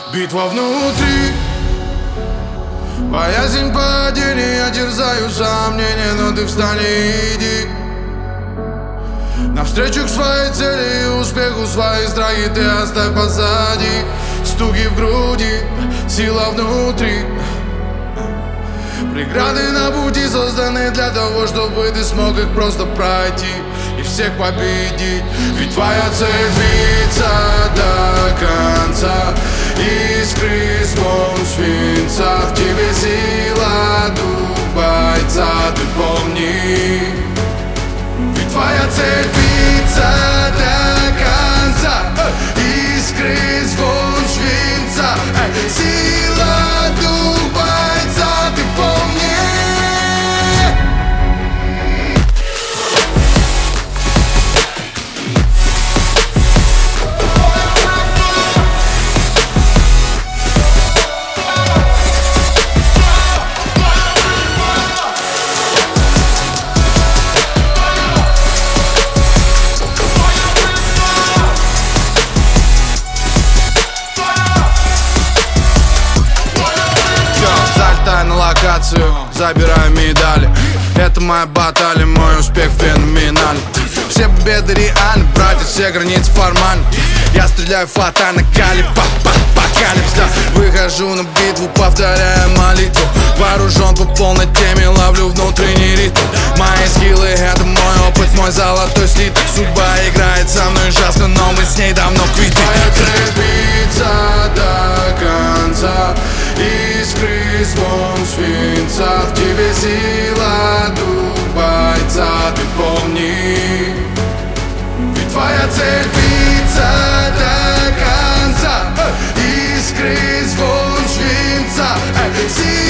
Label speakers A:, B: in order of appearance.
A: Битва внутри, боязнь падения, я терзаю сомнения, но ты встань и иди навстречу к своей цели и успеху. Свои страхи ты оставь позади. Стуки в груди, сила внутри. Преграды на пути созданы для того, чтобы ты смог их просто пройти и всех победить. Ведь твоя цель биться до конца. Искры звон свинца, в тебе сила дух бойца, ты помни. Ведь твоя цель биться до конца. Искры звон свинца, сила дух бойца, ты помни. На локацию, забираю медали. Это моя баталия, мой успех феноменальный. Все победы реальны, братья, все границы формальны. Я стреляю фатально, калибр, апокалипс, да. Выхожу на битву, повторяя молитву. Вооружен по полной теме, ловлю внутренний ритм. Мои скиллы — это мой опыт, мой золотой слиток. Судьба играет со мной ужасно, но мы с ней давно квиты. Твоя цель биться до конца. Искры звон свинца, в тебе сила дух бойца, ты помни. Ведь твоя цель биться до конца. Искры звон свинца,